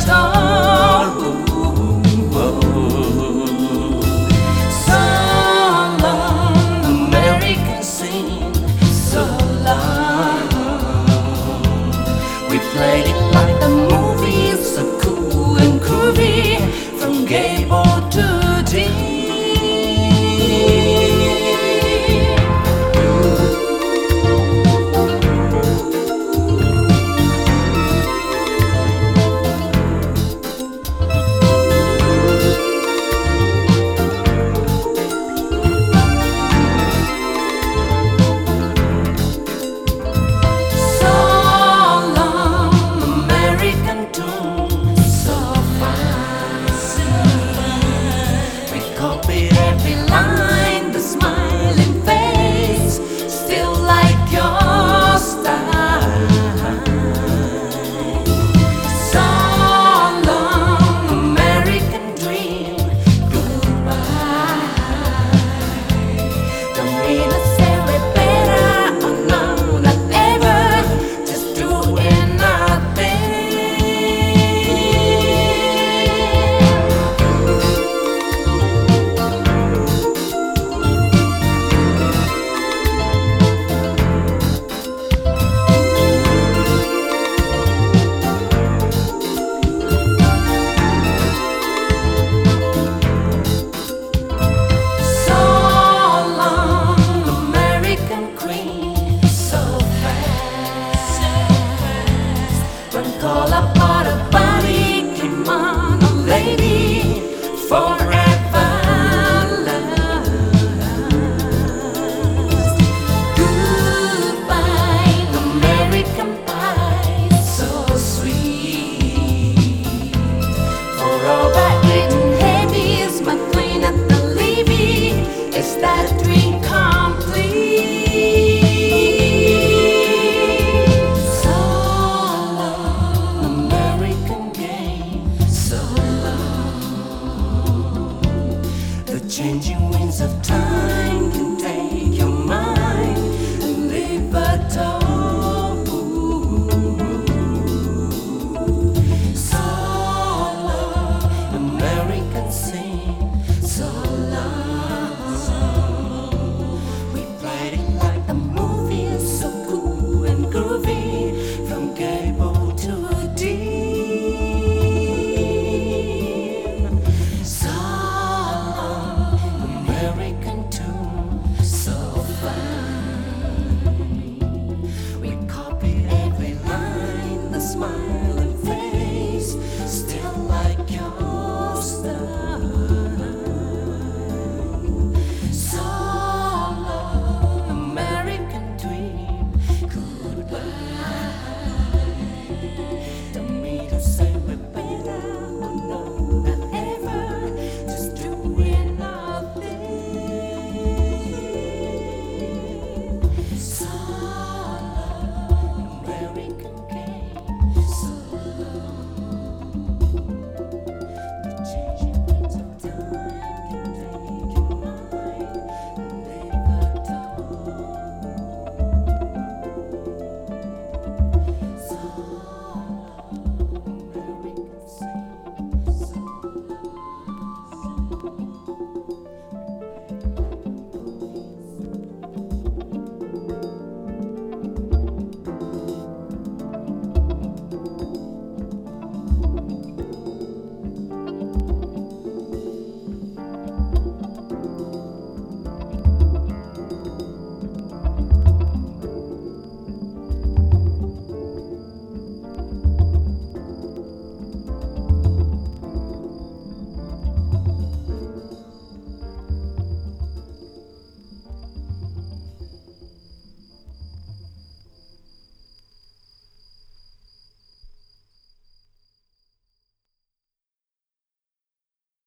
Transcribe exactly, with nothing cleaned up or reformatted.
soul. So long, American scene, so long. We played it like the movies, so cool and groovy, from Gable to Dean. Copied every line, the smiling face, still like your style. So long, American dream, goodbye. Don't mean to say we're better, oh no, not ever, just doing our thing. Call up a body, came on a lady, forever last. Goodbye, American pie, so sweet. For overeaten heavies, McLean at the Levy, is that dream complete? Changing winds of time can take your mind and leave a toll. So long, American scene, so long. We played it like the movies, so cool and groovy, from Gable to Dean. So American tune, so fine. We copied every line, the smile.